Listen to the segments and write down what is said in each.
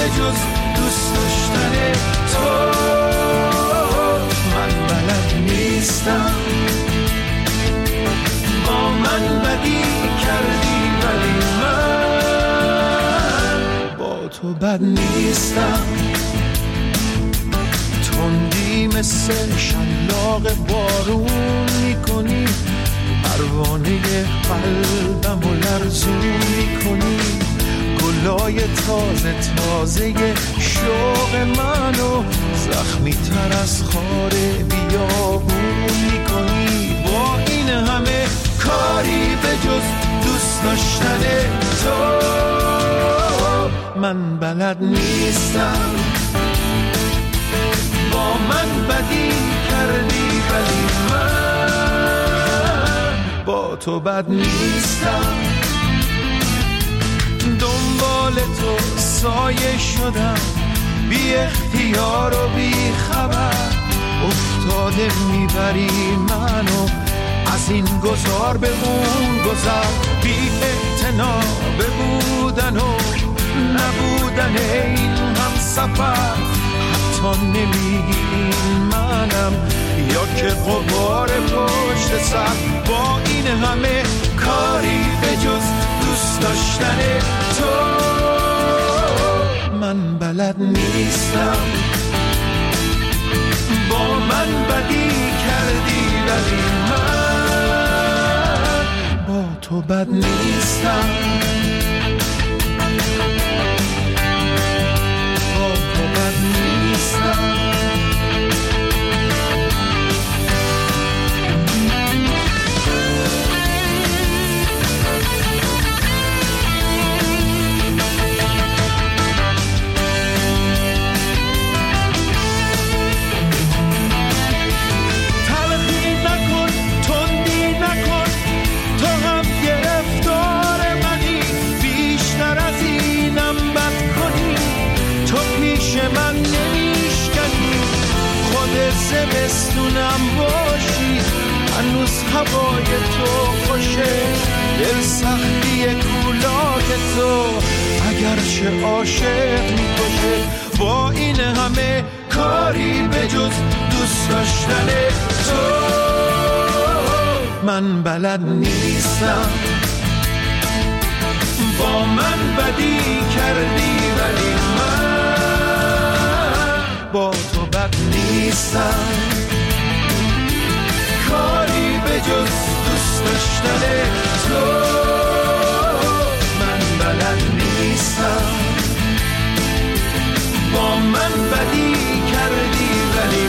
جز دوست داشتن تو. من بلد نیستم، با من بدی کردی ولی من با تو بد نیستم. تندی مثل شلاق بارون میکنی، پروانه قلبم و لرزون میکنی. گلای تازه تازه شوق منو زخمی تر از خار بیابون میکنی. با این همه کاری به جز دوست داشتن تو من بلد نیستم. با من بدی کردی ولی من با تو بد نیستم. دنبال تو سایه شدم، بی اختیار و بی خبر. افتاده میبری منو از این گذار به اون گذر. بی اعتنا به بودن و نبودن این هم سفر. حتی نمیگی منم یا که غبار پشت سر. با این همه کاری به جز دوست داشتن تو من بلد نیستم. با من بدی کردی ولی من با تو بد نیستم. با تو بد نیستم. من نمیشکنی خود زمستونم باشی. هنوز هوای تو خوشه، دل سختی کولاک تو اگرچه عاشق میکشه. با این همه کاری به جز دوست داشتن تو من بلد نیستم. با من بدی کردی ولی من با تو بد نیستم. کاری به جز دوست داشتن تو من بلد نیستم. با من بدی کردی ولی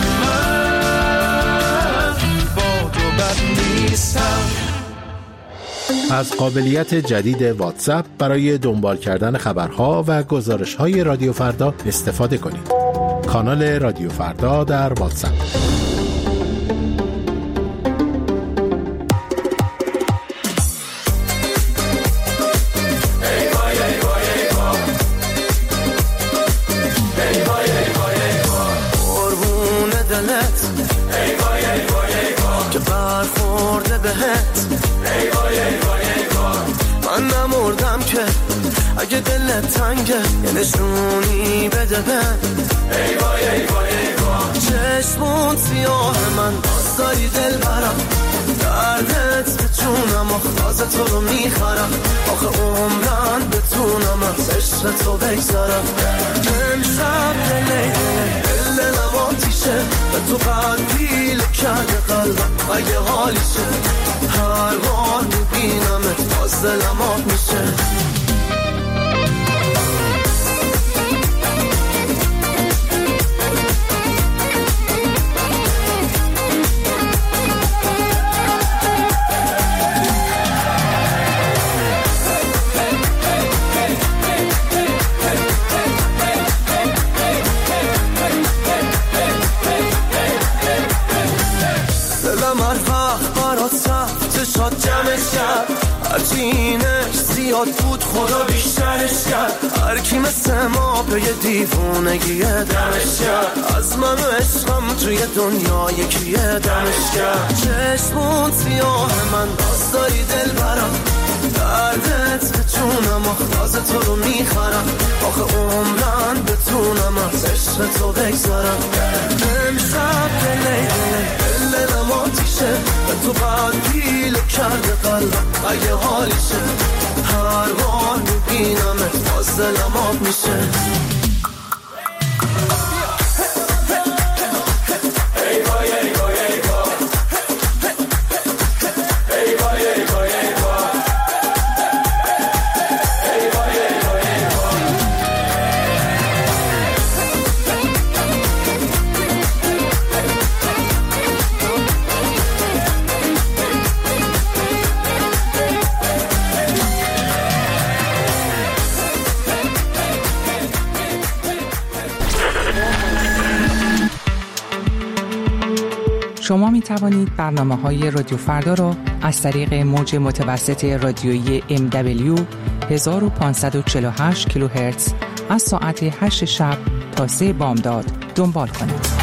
من با تو بد نیستم. از قابلیت جدید واتساپ برای دنبال کردن خبرها و گزارش‌های رادیو فردا استفاده کنید. کانال رادیو فردا در واتساپ. قربون دلت ای وای ای وای ای وای که برخورده بهت ای وای ای وای ای وای. من نمردم که اگه دلت تنگه یه نشونی بده بهم ای وای ای وای ای وای. چشمون سیاه من باز داری دل برم، دردت به جونم آخلاز تو رو میخرم. آخه عمرن بتونم از عشق تو بگذارم. امشب دل نماتیشه به تو قلبیل کرده قلبم اگه حالیشه. هر بار میبینمت باز دلم آب میشه. شاد جمعش کرد هرچینش زیاد بود خدا بیشترش کرد. هر کی مثل ما به یه دیوونگی دمش کرد. از من و عشقم توی دنیا یکیه دمش کرد. چشمون سیاه من باز داری دل برم، دردت بتونم تازه تو رو میخرم آخه عمرن بتونم از عشق تو بگذارم امشب دلم آتیشه به تو بعد پیله کرده قلبم اگه حالیشه هر بار میبینمت باز دلم آب میشه شما می توانید برنامه‌های رادیو فردا را از طریق موج متوسط رادیویی MW 1548 کیلوهرتز از ساعت 8 شب تا 3 بامداد دنبال کنید.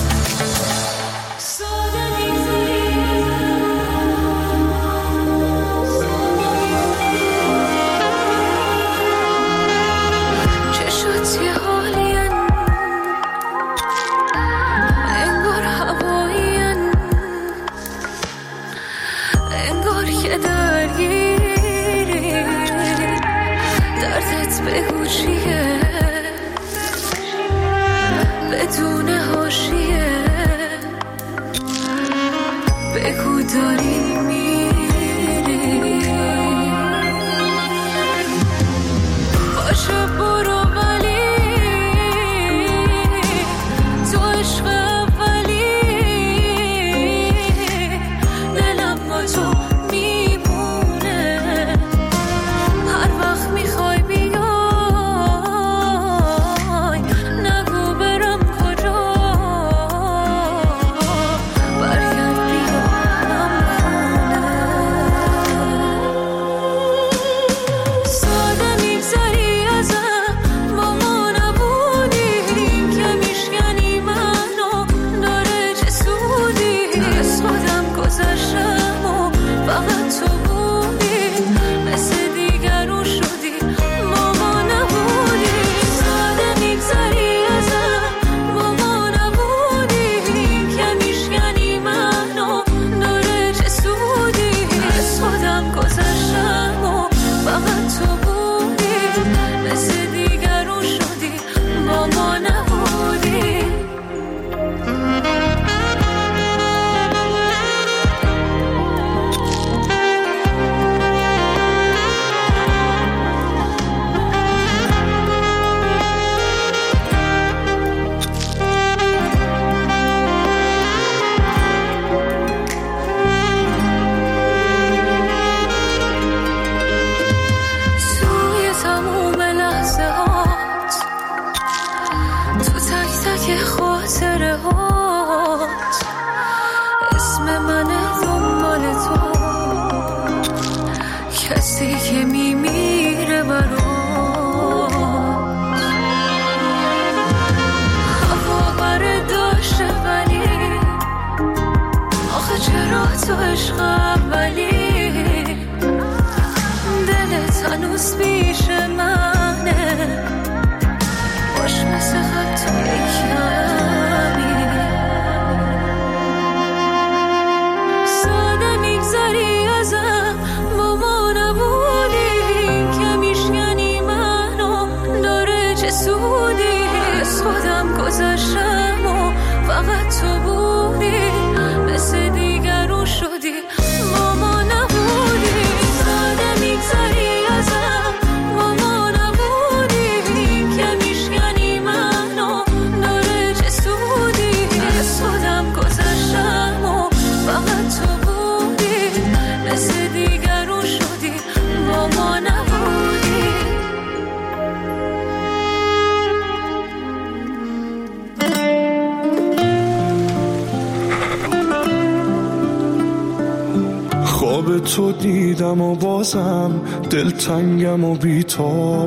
تو دیدم و بازم دلتنگم و بیتاب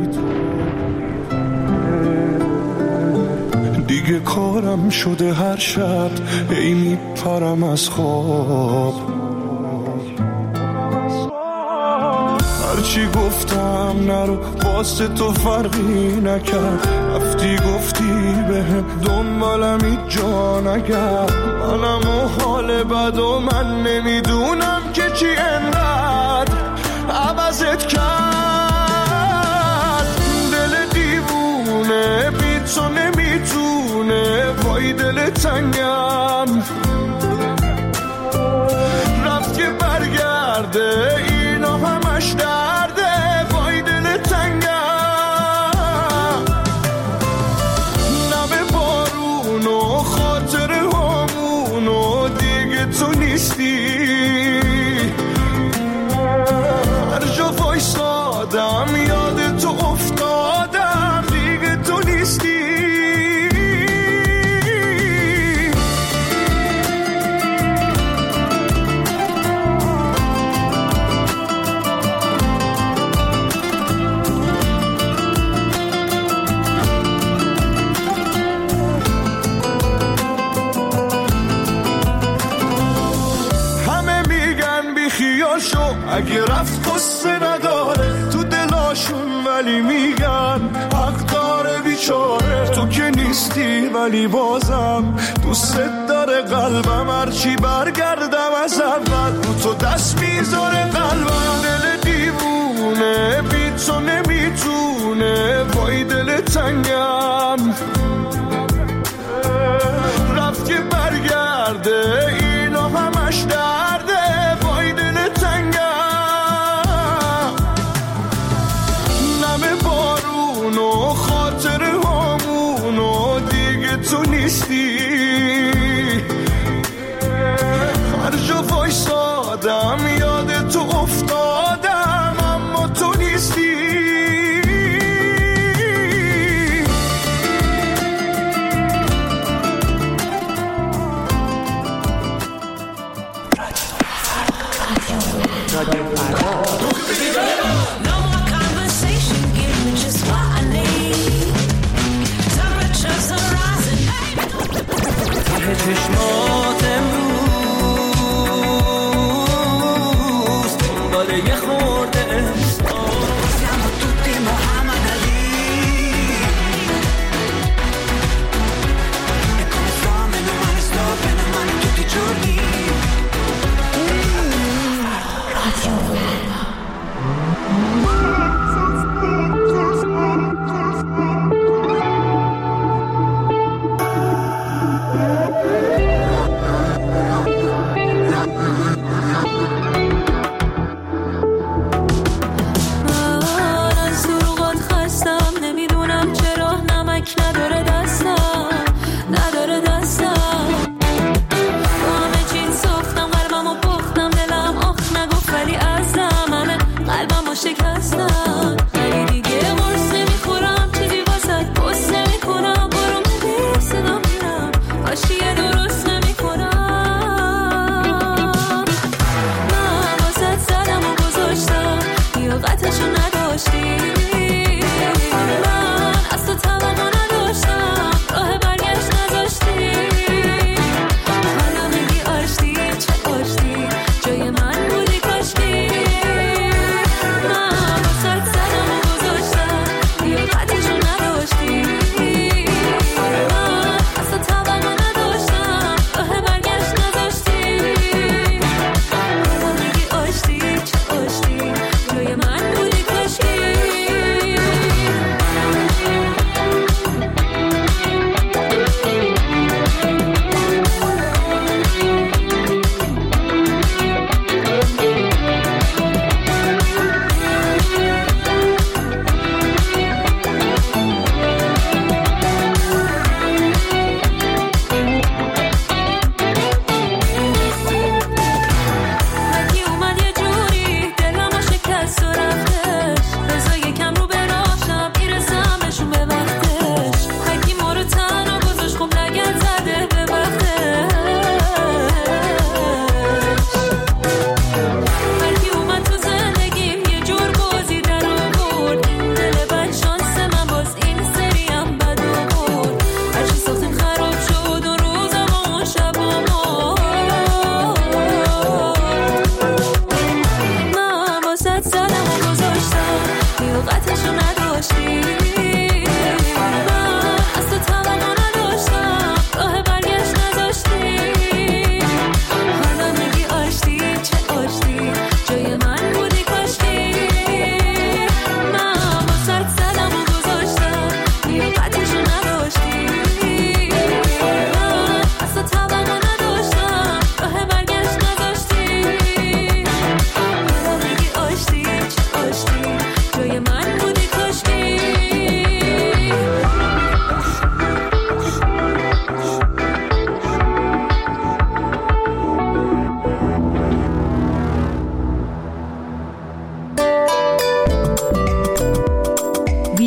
دیگه کارم شده هر شب ای میپرم از خواب هرچی گفتم نرو واسه تو فرقی نکرد، رفتی گفتی بهم دنبالم هیچ جا نگرد. منم و حال بد و من نمیدونم که چی انقدر عوضت کرد. دل دیوونه بی تو نمیتونه، وای دل تنگم رفت که برگرده، اینا همش درده، وای دل تنگم. نم بارون و خاطر همون و دیگه تو نیستی، هر جا وایسادم یاد تو افتادم، دیگه تو نیستی. اگه رفت قصه نداره تو دلاشون، ولی میگن حق داره بیچاره. تو که نیستی ولی بازم دوست داره قلبم، هرچی برگردم از اول رو تو دست میذاره قلبم. دل دیوونه بی تو نمیتونه، وای دل تنگم رفت که برگرده، اینا همش درده، وای دل تنگم. بارون و خاطر همون و دیگه تو نیستی، هر جا وایسادم یاد تو افتادم، اما تو نیستی. چشمات امروز دنبال یه خورده احساس، siamo tutti Muhammad Ali e come sto meno male sto bene male tutti i giorni. Radio Verona.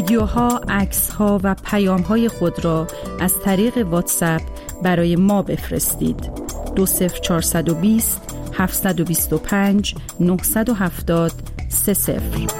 ویدیوها، عکس‌ها و پیام‌های خود را از طریق واتساپ برای ما بفرستید. 20420 725 970 30.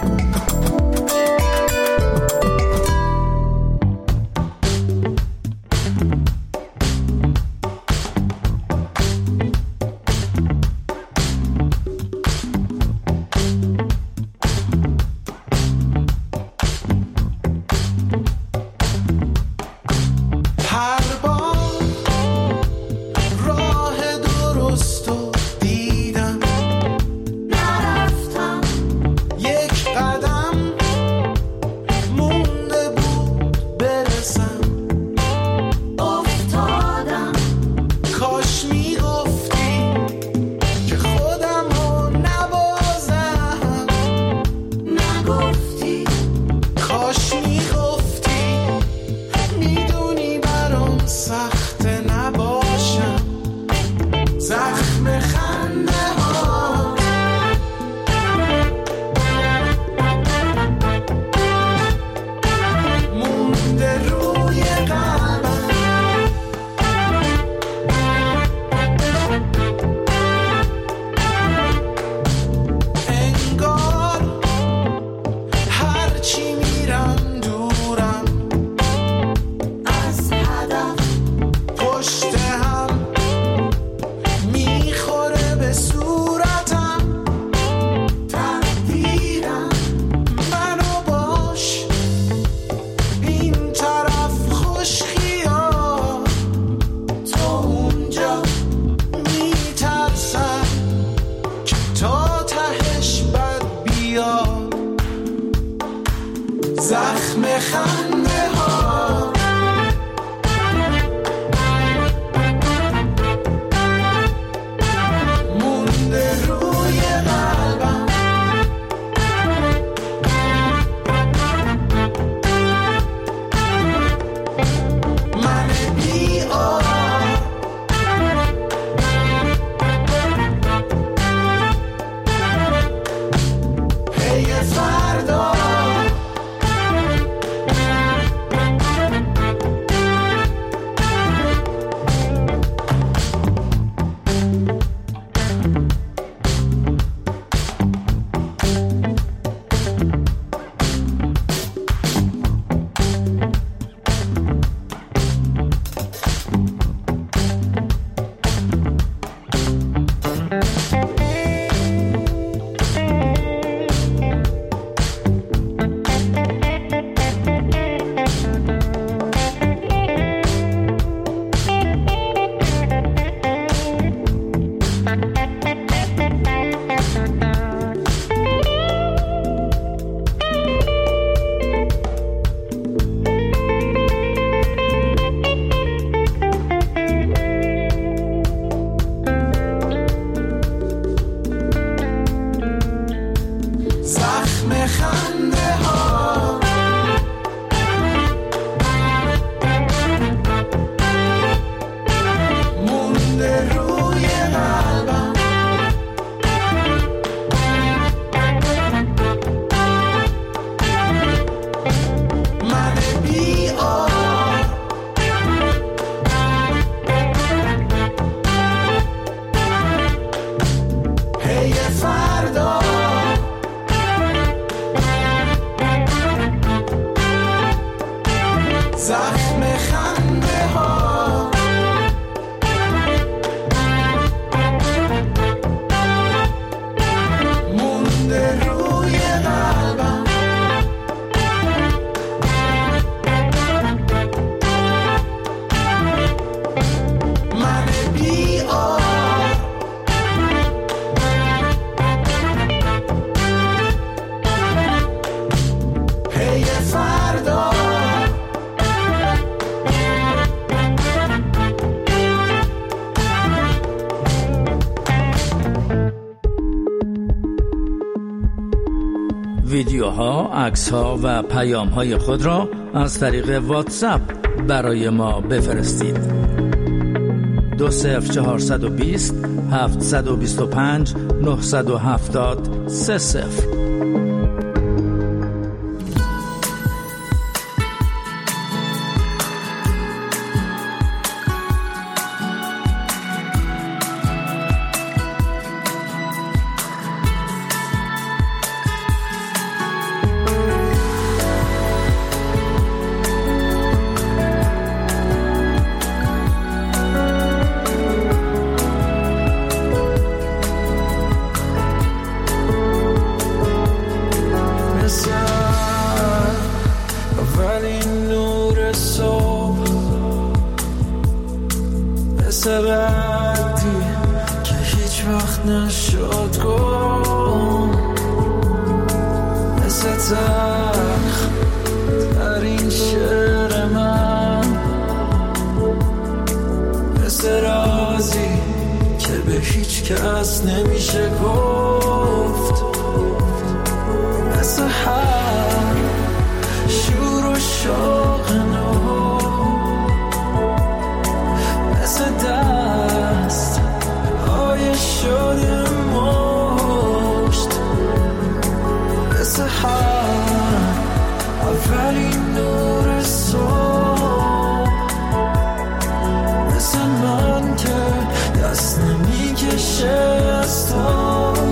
ویدیوها، عکس‌ها و پیام‌های خود را از طریق واتساپ برای ما بفرستید. 20420 725 970 30. اولین نور صبح، مثل من که دست نمیکشه از تو.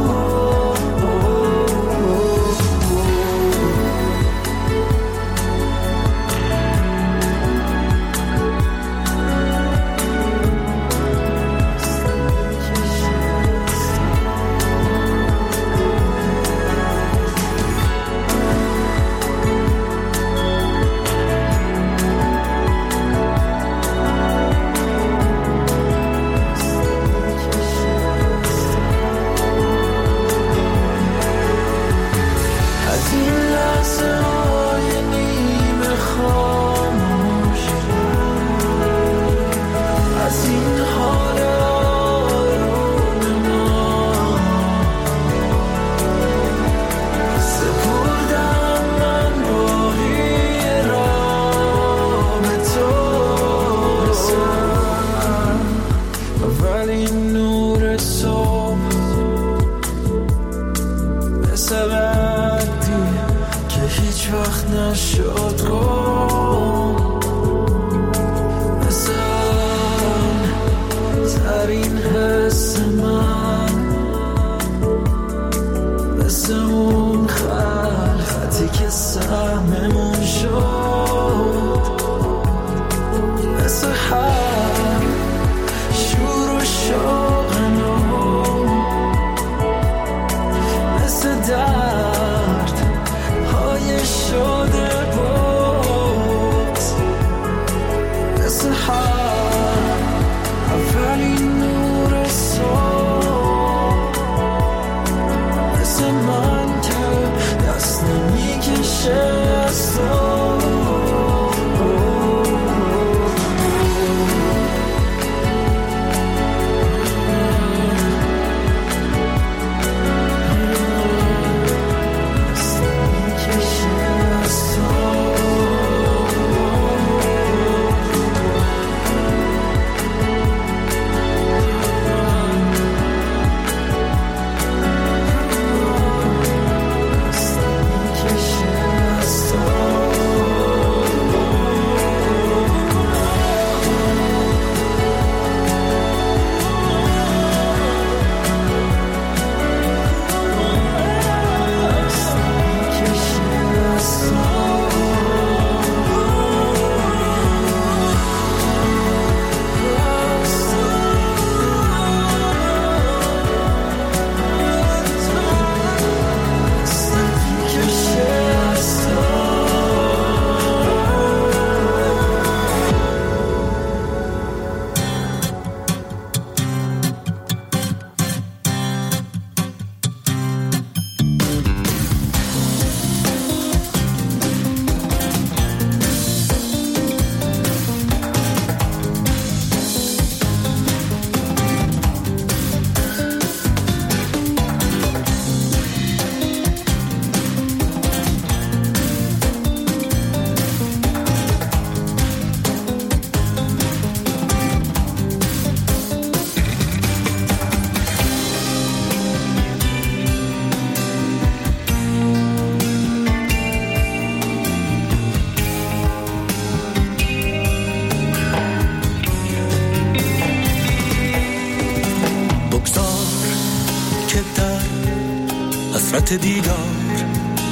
دیدار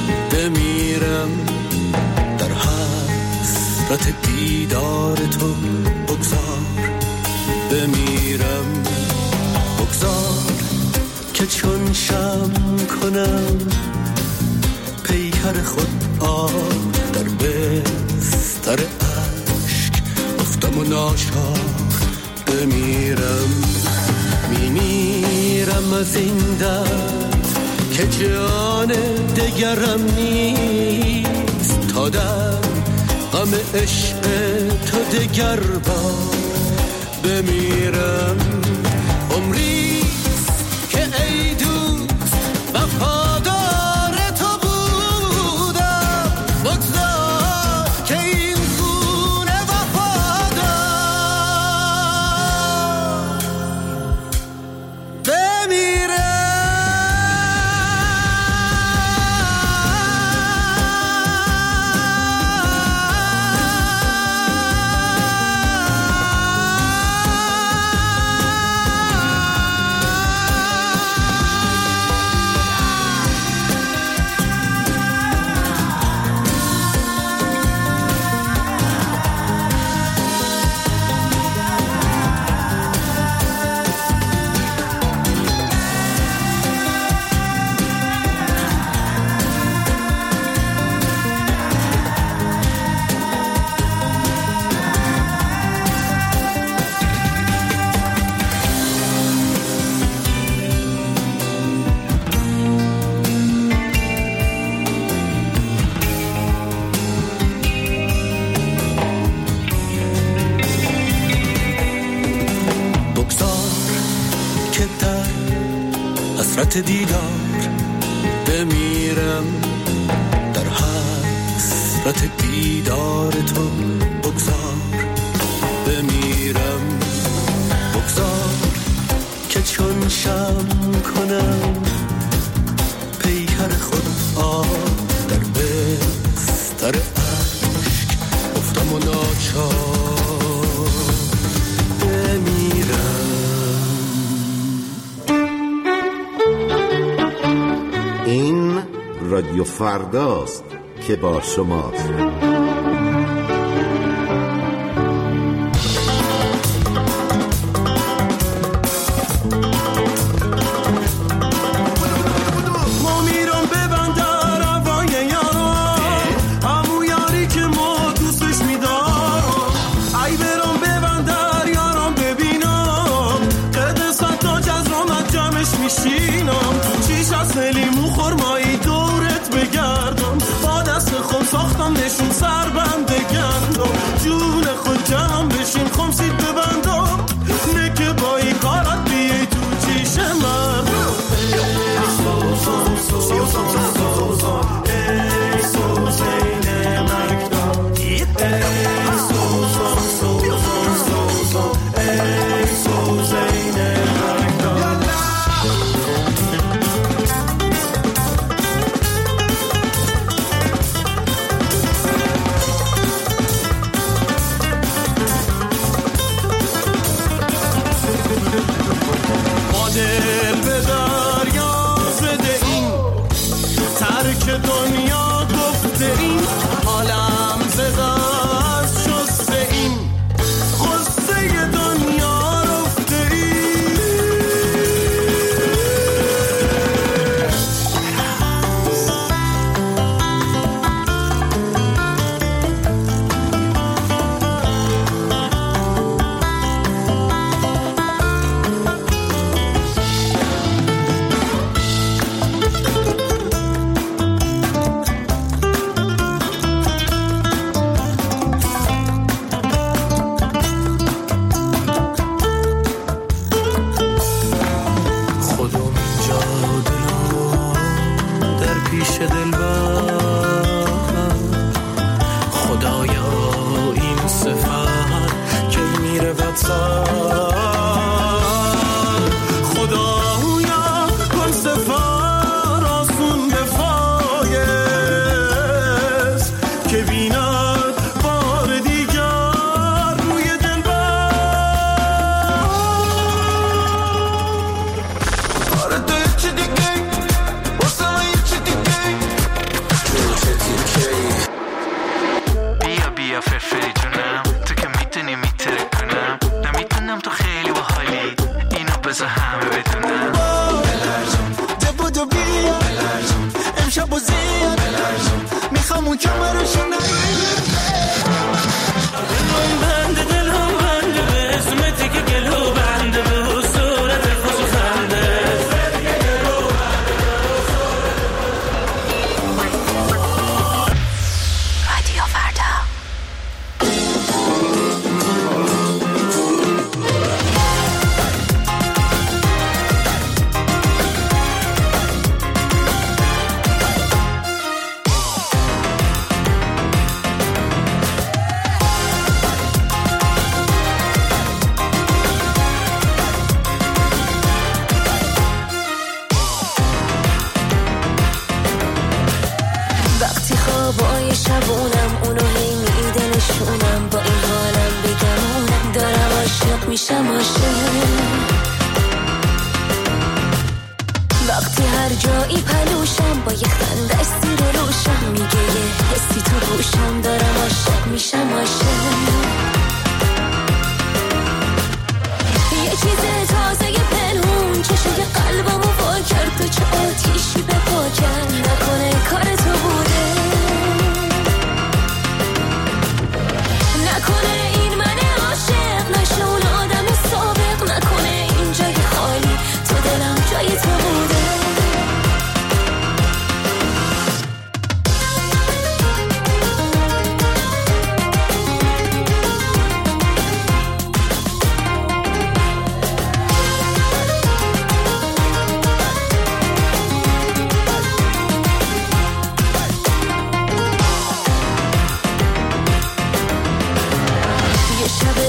بمیرم در حسرت دیدار تو، بگذار بمیرم، بگذار که چون شمع کنم پیکر خود آب در بستر عشق افتم و ناچار بمیرم، میمیرم از این درد که جان دگرم نیست، تا در غم عشق تو دگر بار بمیرم، عمریست که ای دوست وفادار تو بودم، بگذار که این گونه وفادار بمیرم. حسرت دیدار بمیرم، در حسرت دیدار تو بگذار بمیرم، بگذار که چون شم کنم پیکر خود در بستر عشق افتم و ناچار بمیرم. این رادیو فرداست که با شماست.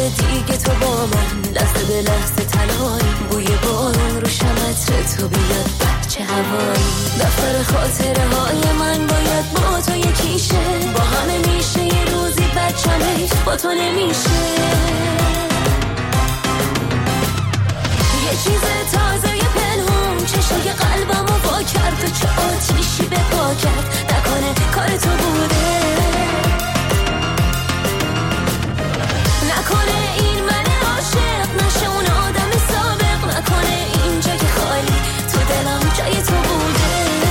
دیگه تو با من لحظه به لحظه تنهایی، بوی بارون رو عطر تو بیاد بچه هوایی. دفتر خاطره های من باید با تو یکیشه، با همه میشه یه روزی بچم حیف با تو نمیشه. یه چیز تازه یه پنهون چشای قلبمو وا کرد و چه آتیشی به پا کرد، نکنه کار تو بوده، نکنه این من عاشق نشه اون آدم سابق، نکنه اینجا که خالی تو دلم جای تو بوده.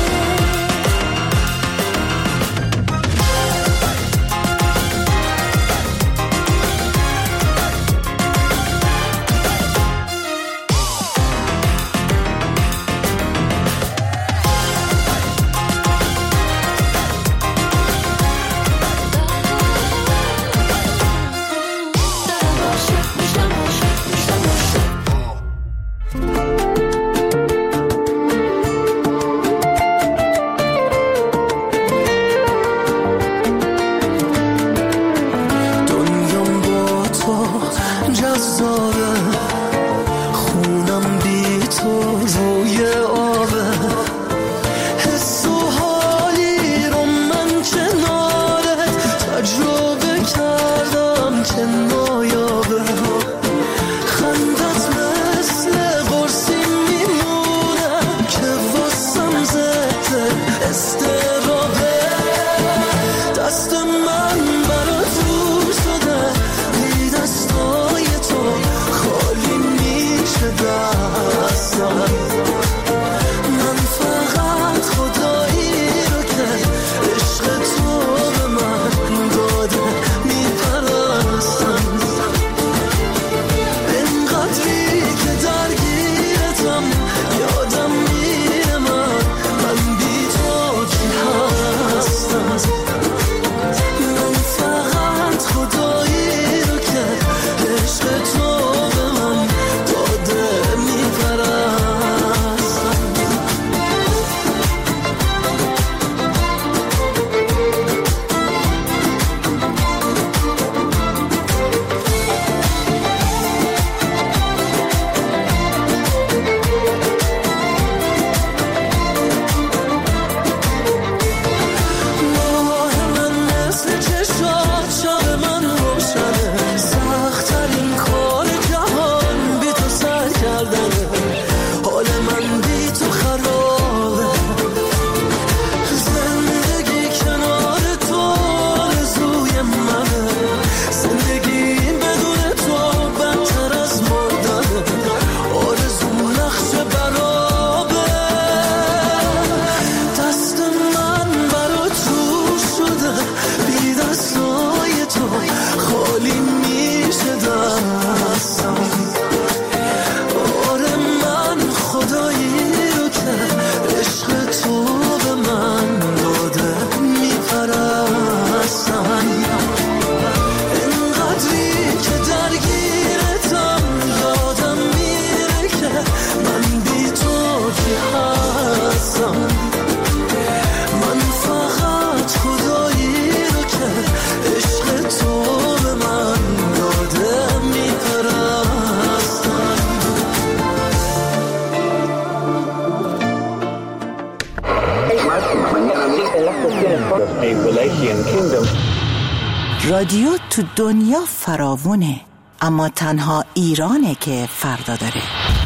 رادیو تو دنیا فراوونه، اما تنها ایرانه که فردا داره.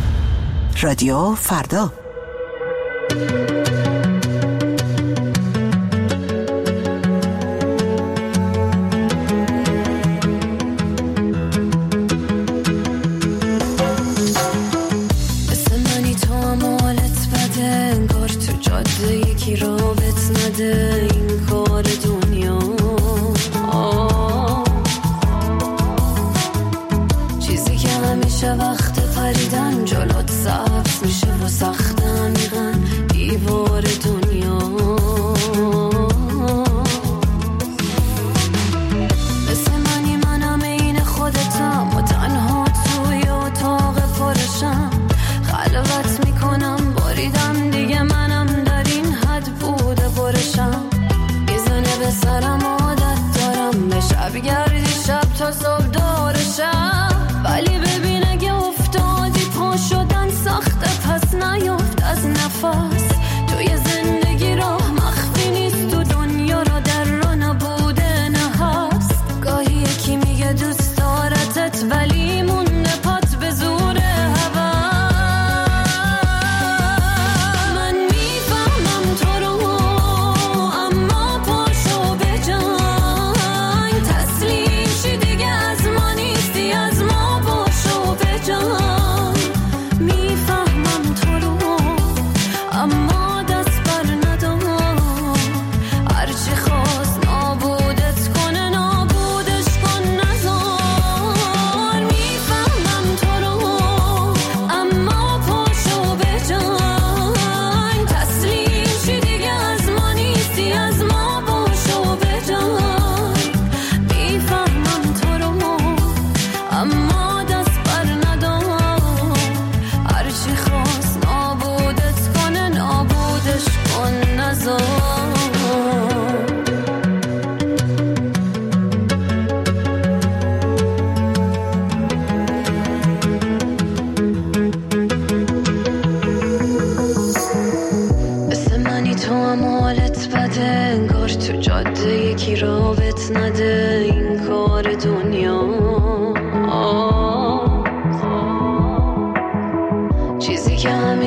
رادیو فردا. مثل منی تو هم حالت بده، انگار تو جاده یکی رابط نده، این کار دنیا چیزی که همیشه وقت پریدن جلوت سبز میشه و سخت عمیقاً دیوار دنیا. مثل منی منم این خودتم و تنها توی اتاق پرشم، خلوت میکنم باریدم دیگه منم در این حد بوده برشم، میزنه به سرم عادت دارم به شب گردی شب تا صبح دارشم.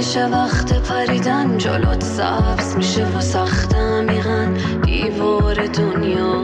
میشه وقت پریدن جلوت سبز میشه و سخت عمیقاً دیوار دنیا.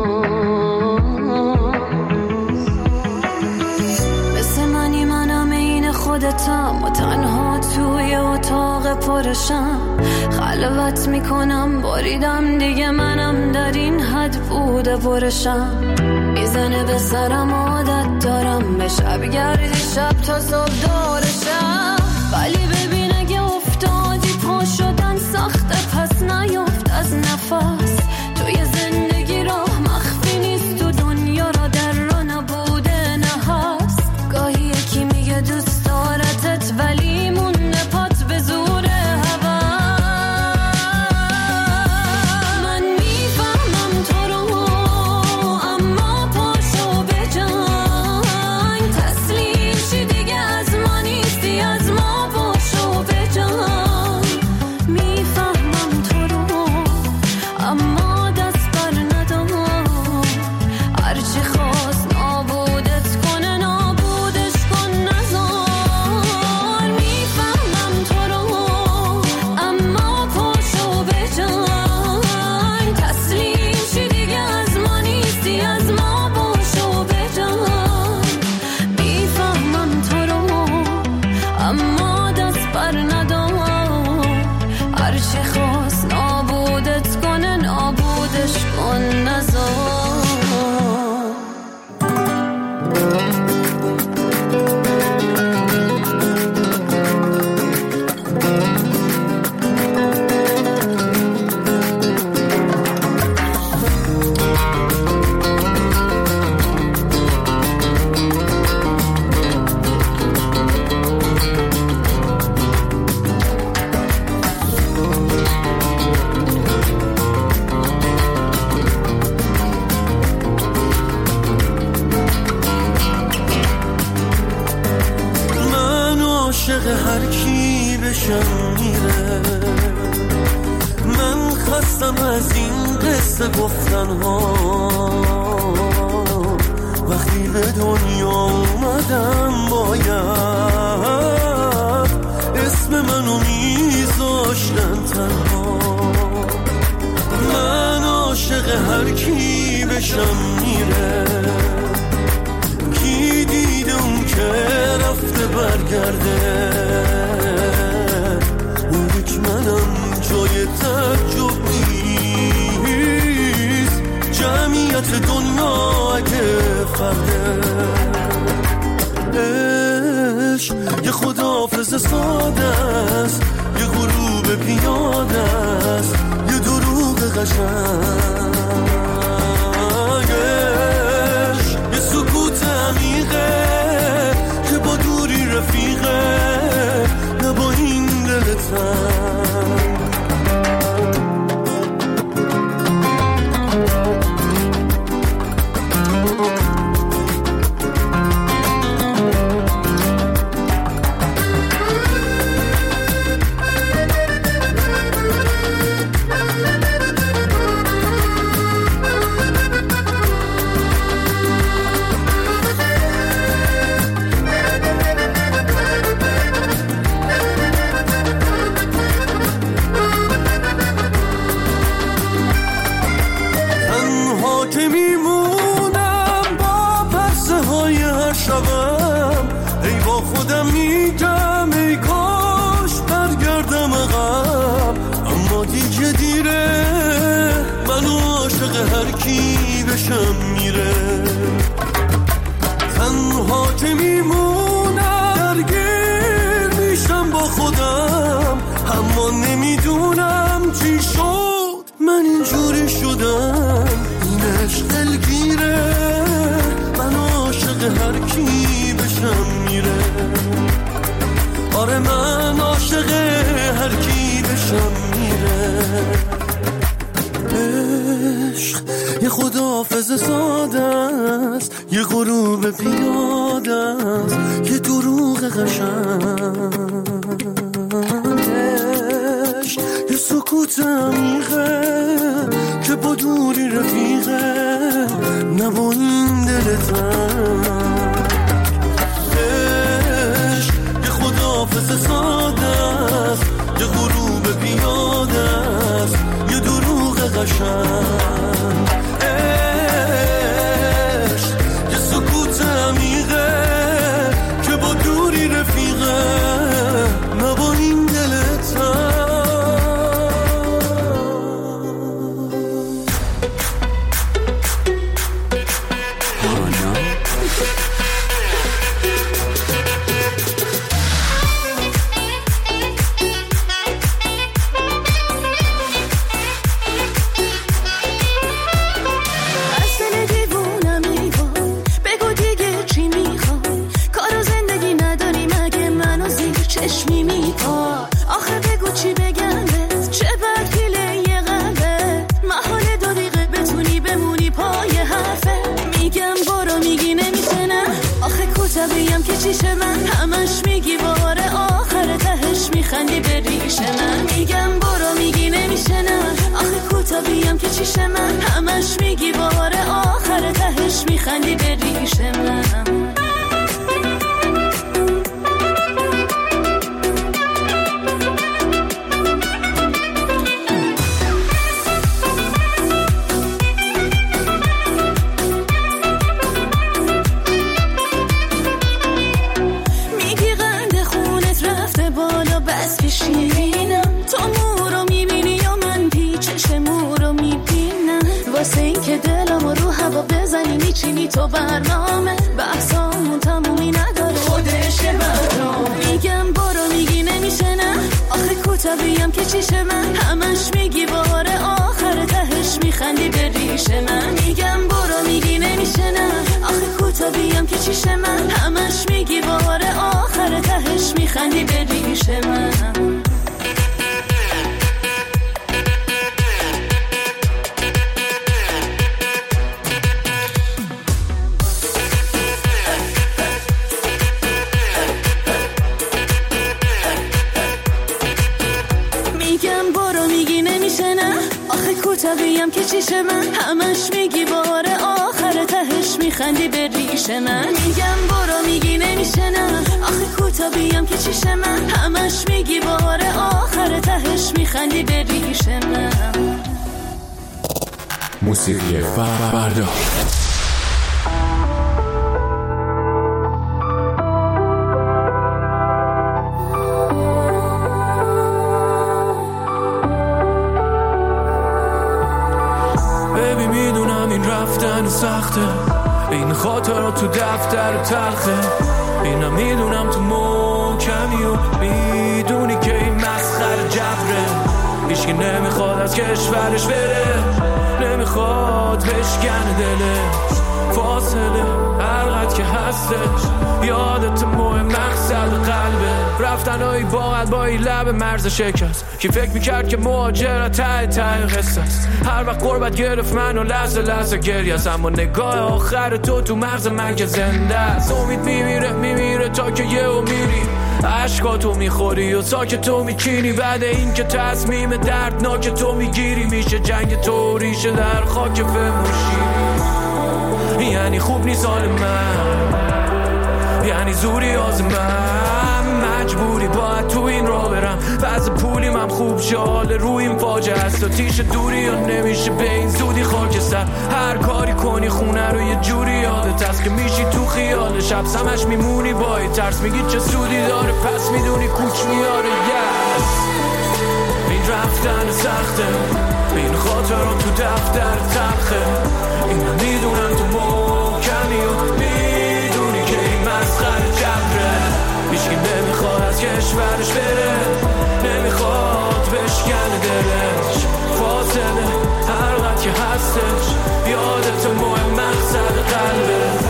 مثل منی منم این خودتم و تنها توی اتاق پرشم خلوت میکنم باریدم دیگه منم در این حد بوده برشم میزنه به سرم عادت دارم به شب گردی شب تا صبح دارشم ولی ببین اگه افتادی پا شدن سخته پس نیفت از نفس توی زندگی راه مخفی نیست تو دنیا را در را نبوده نه هست گاهی یکی میگه دوست دارتت ولی مونه پات به زور هوا من میفهمم تو رو اما پاشو به جنگ تسلیم شی دیگه از ما نیستی از ما پاشو به جنگ میفهمم تو رو اما دست بر ندار هرچی خواست نابودت کنه نابودش کن نزار میفهمم تو رو اما پاشو به جنگ تسلیم شی دیگه از ما نیستی از ما پاشو به جنگ میفهمم تو رو اما دست بر ندار هرچی خواست نابودت کنه نابودش کن نزار من عاشق هر کی بشم میره من خستم از این قصه گفتن ها وقتی به دنیا اومدم باید اسم منو میذاشتن تنها من عاشق هر کی بشم میره کی دیده اون که رفته برگرده اون یک منم جای تعجب نیست جمعیت دنیا اگه فرده عشق یه خداحافظ ساده است یه غروب پیاده است یه دروغ قشنگ یه سکوت عمیقه که با دوری رفیقه نه با این دلتن یه خداحافظ ساده است یه غروب پیاده است یه دروغ قشنگش یه سکوت عمیقه که با دوری رفیقه نه با این دلتن یه خداحافظ مثل ساده است، یه غروب پیاده است، یه دروغ قشنگ. عشق یه سکوت عمیقه که با دوری رفیقه، نه با این دلت بیم که چیش من همش میگی بار آخر تهش میخندی به ریش من. میگم برو میگی نمیشه نه، آخه کوتا بیم که چیش من همش میگی بار آخر تهش میخندی به ریش من. میچینی تو برنامه بحثامون تمومی نداره، خودش برنامه. میگم برو میگی نمیشه نه، آخه کوتا بیم که چیش من همش میگی بار آخر تهش میخندی به ریش من. میگم برو میگی نمیشه نه، آخه کوتا بیم که چیش من همش میگی بار آخر تهش میخندی به ریش من. بیم که چیش من همش میگی بار آخر تهش میخندی به ریش من. میگم برو میگی نمیشه نه، آخه کوتا بیم که چیش من همش میگی بار آخر تهش میخندی به ریش من. موسیقی فردا. سخته این خاطرات تو دفتر تلخه، اینم میدونم تو محکمی و میدونی که این مسخره جبره. هیچکی نمیخواد از کشورش بره، نمیخواد بشکنه دلش، فاصله هرقدر که هستش یادت مهم مقصد قلبه. رفتنهایی باید با این لب مرز شکست که فکر میکرد که مهاجرت ته قصه است. هر وقت قربت گرفت منو لحظه لحظه گریه است، اما نگاه آخر تو مغز من که زنده است. امید میمیره تا که یهو میری، عشقاتو میخوری و ساک تو میچینی. بعد این که تصمیم دردناک تو میگیری، میشه جنگ تو ریشه در خاک فموشی. یعنی خوب نیست حال من، یعنی زوری از من، مجبوری باید تو این را برم. وضع پولیم هم خوب شال روی این فاجعه است و تیش دوری یا نمیشه به این زودی خاکستر. هر کاری کنی خونه رو یه جوری یادت هست که میشی تو خیال شب سمش میمونی با این ترس. میگی چه سودی داره پس میدونی کوچ میاره. این رفتن سخته، این خاطرات تو دفتر تلخه، این میدونم تو محکمی و میدونی که این مسخره جبره. هیچکی نمیخواد از کشورش بره، نمیخواد بشکنه دلش، فاصله هرقدر که هستش یادت مهم مقصد قلبه.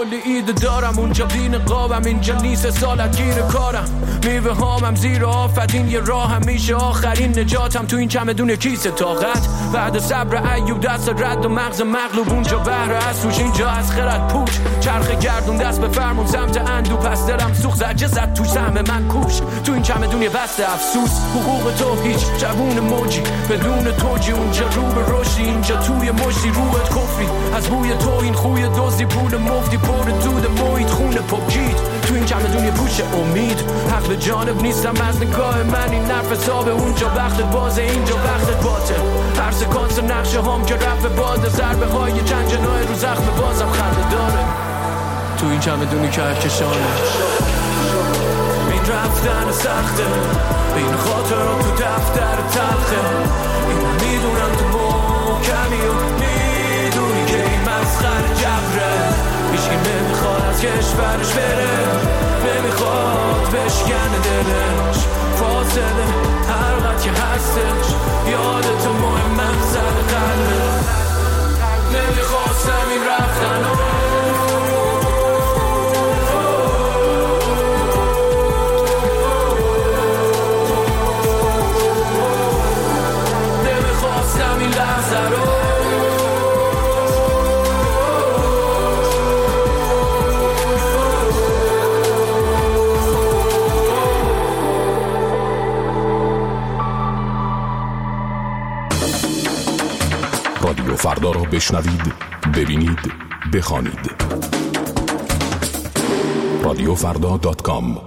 کلی ایده دارم، اونجا بی نقابم، اینجا نیست سالت گیر کارم. میوه هامم زیر آفت، این یه راه همیشه آخرین نجاتم. تو این چمدون کیسه طاقت، بعد صبر ایوب دست رد و مغز مغلوب. اونجا بهر اسوش، اینجا از خرد پوچ. چرخ گردون دست به فرمون سمت اندو، پس دلم سوخت زجه زد تو سهم من کوش. تو این چمدون یه بسته افسوس، حقوق تو هیچ جوون موجی بدون توجی. اونجا رو به رشدی، اینجا توی مشتی روت کفری. از بوی تو این خوی دوزی، پول مفتی پر دود محیط خونه پاکید. تو این چمدون یه پوش امید، حق به جانب نیستم از نگاه من. این نرف حسابه، اونجا وقت بازه، اینجا وقت باته. هر سکانس نقشه هم که رفت باده، ضربه های چند جناه رو زخم بازم خنده داره. تو این چمدونی کهکشانه، این رفتن سخته، این خاطرات تو دفتر تلخه. این میدونم تو محکمی و میدونی که این مسخر جبره. هیچکی نمیخواد از کشورش بره، نمیخواد بشکنه دلش. فاصله هر وقت که هستش، یادت مهم مقصد قلبه. نمیخواستم این رفتن رو، نمیخواستم این لحظه رو. رادیو فردا را بشنوید، ببینید، بخوانید. رادیوفردا.com.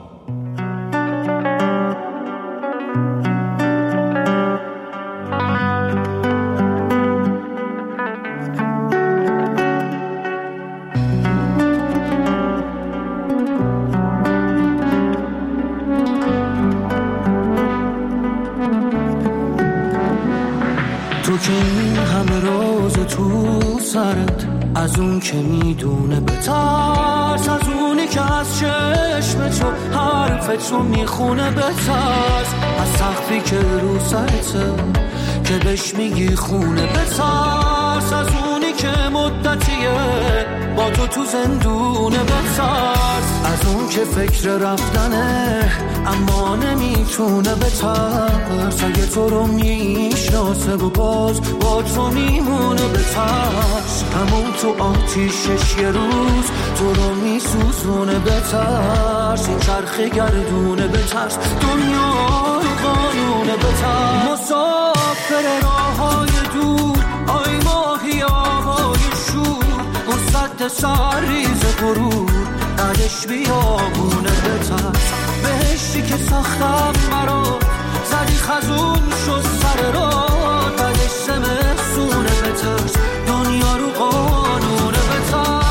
تو که این همه راز تو سرت، از اون که میدونه بترس، از اونی که از چشم تو حرفتو میخونه بترس، از سقفی که رو سرته که بهش میگی خونه بترس، از اونی که مدتیه با تو زندونه بترس، از اون که فکر رفتنه اما نمیتونه بترس، اگه تو رو میشناسه و باز با تو میمونه بترس، همون تو آتیشش یه روز تو رو میسوزونه بترس، این چرخ گردونه بترس، دنیا رو قانونه بترس، مسافر راههای دور آی ماهی آوای شور، اون صد سرریز غرور قدش بیابونه بترس، بهشتی که ساختم مرا زدی خزون شد سر را، قدش زمستونه بترس، دنیا رو قانونه بترس.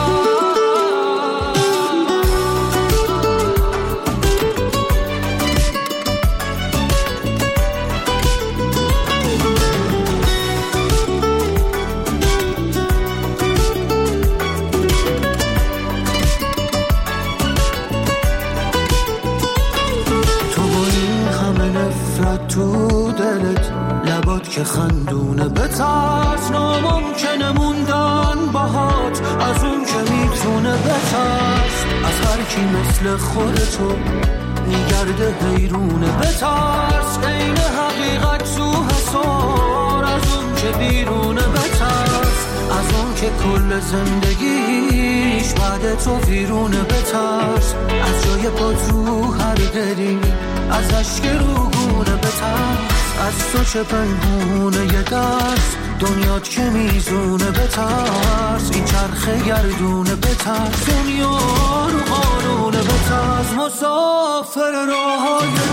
تو دلت لبات که خندونه بترس، ناممکنه موندن باهات از اون که میتونه بترس، از هر کی مثل خودتو میگرده حیرونه بترس، عین حقیقت تو حسار از اون که بیرونه بترس، از اون که کل زندگیش بعد تو ویرونه بترس، از جای پات رو هر دلی از اشک روگونه بترس، از تو چه پنهونه یه دست دنیات که میزونه بترس، این چرخه گردونه بترس، دنیا رو قانونه بترس، مسافر راههای